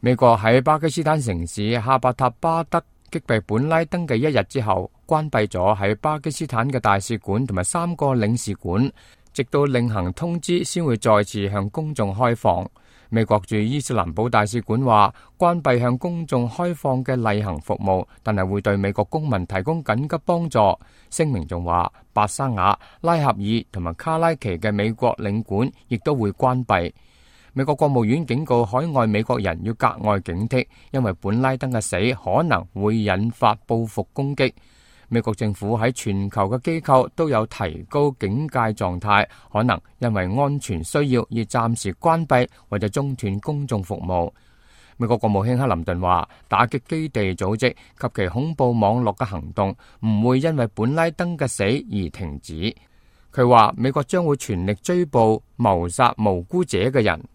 美國喺巴基斯坦城市哈伯塔巴德擊斃本拉登嘅一日之後，關閉咗喺巴基斯坦嘅大使館同埋3個領事館，直到另行通知先會再次向公眾開放。美國駐伊斯蘭堡大使館話，關閉向公眾開放嘅例行服務，但係會對美國公民提供緊急幫助。聲明仲話，白沙瓦、拉合爾同埋卡拉奇嘅美國領館亦都會關閉。美國國務院警告海外美國人要格外警惕，因為本拉登嘅死可能會引發報復攻擊。美國政府喺全球嘅機構都有提高警戒狀態，可能因為安全需要而暫時關閉或者中斷公眾服務。美國國務卿克林頓話，打擊基地組織及其恐怖網絡嘅行動唔會因為本拉登嘅死而停止。佢話美國將會全力追捕謀殺無辜者嘅人。